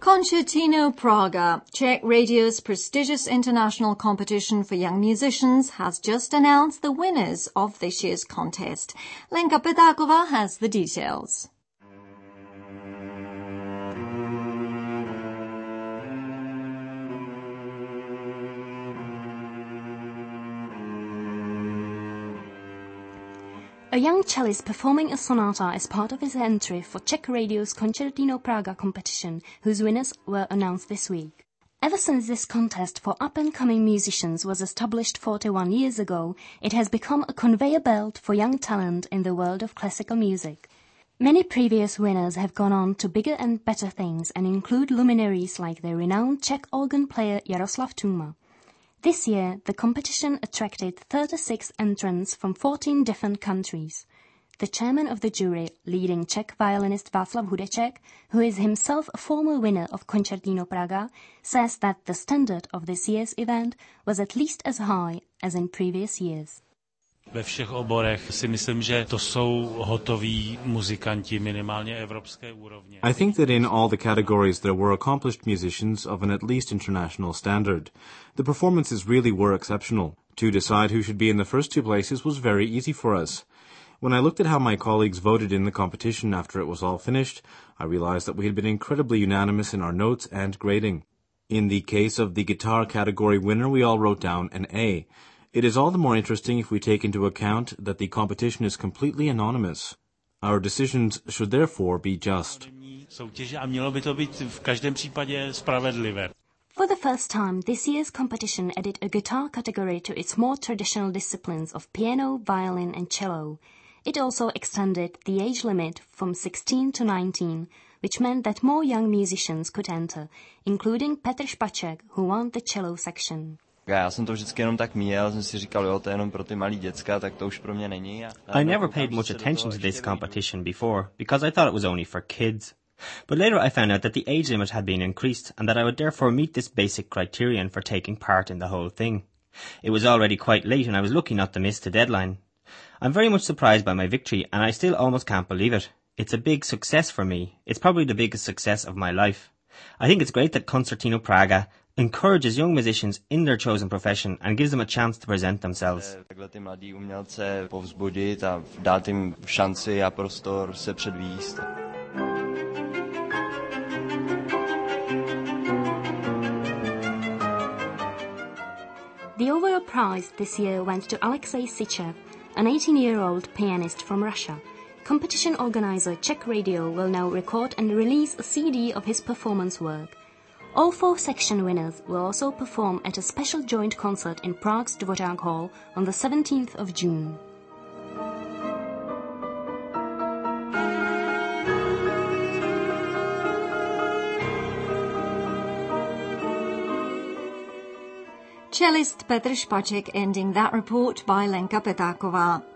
Concertino Praga, Czech Radio's prestigious international competition for young musicians, has just announced the winners of this year's contest. Lenka Petáková has the details. A young cellist performing a sonata as part of his entry for Czech Radio's Concertino Praga competition, whose winners were announced this week. Ever since this contest for up-and-coming musicians was established 41 years ago, it has become a conveyor belt for young talent in the world of classical music. Many previous winners have gone on to bigger and better things and include luminaries like the renowned Czech organ player Jaroslav Tuma. This year, the competition attracted 36 entrants from 14 different countries. The chairman of the jury, leading Czech violinist Václav Hudeček, who is himself a former winner of Concertino Praga, says that the standard of this year's event was at least as high as in previous years. Ve všech oborech si myslím, že to jsou hotoví muzikanti minimálně evropské úrovně. I think that in all the categories there were accomplished musicians of an at least international standard. The performances really were exceptional. To decide who should be in the first two places was very easy for us. When I looked at how my colleagues voted in the competition after it was all finished, I realized that we had been incredibly unanimous in our notes and grading. In the case of the guitar category winner, we all wrote down an A. It is all the more interesting if we take into account that the competition is completely anonymous. Our decisions should therefore be just. For the first time, this year's competition added a guitar category to its more traditional disciplines of piano, violin and cello. It also extended the age limit from 16 to 19, which meant that more young musicians could enter, including Petr Špaček, who won the cello section. Já jsem to vždycky jenom tak míjel, jsem si říkal, jo, to je jenom pro ty malý děcka, tak to už pro mě není. I never paid much attention to this competition before, because I thought it was only for kids. But later I found out that the age limit had been increased, and that I would therefore meet this basic criterion for taking part in the whole thing. It was already quite late, and I was lucky not to miss the deadline. I'm very much surprised by my victory, and I still almost can't believe it. It's a big success for me. It's probably the biggest success of my life. I think it's great that Concertino Praga encourages young musicians in their chosen profession and gives them a chance to present themselves. Takhle ty mladý umělce povzbudit a dát jim šanci a prostor se předvést. The overall prize this year went to Alexei Sychev, an 18-year-old pianist from Russia. Competition organizer Czech Radio will now record and release a CD of his performance work. All 4 section winners will also perform at a special joint concert in Prague's Dvořák Hall on the 17th of June. Cellist Petr Špaček ending that report by Lenka Petáková.